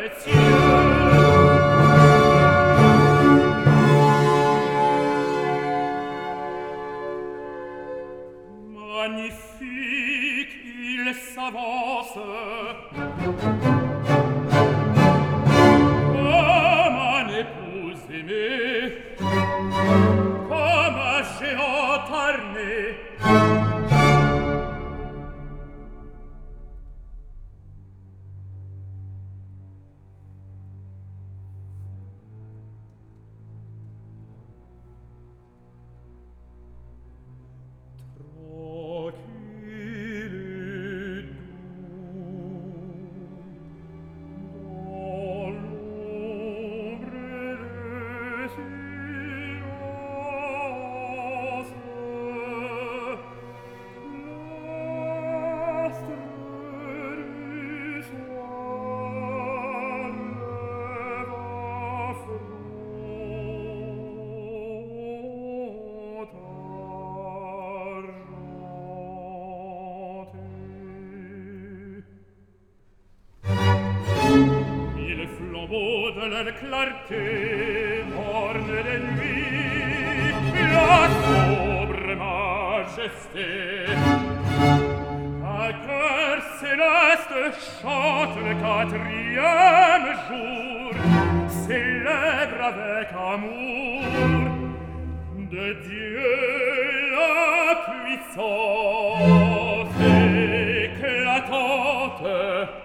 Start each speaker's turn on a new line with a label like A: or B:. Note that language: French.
A: Magnifique, il s'avance comme un épouse aimée, comme un géant armé. De la clarté orne de nuit la sobre majesté. Un cœur céleste chante le 4e jour, célèbre avec amour de Dieu la puissance éclatante.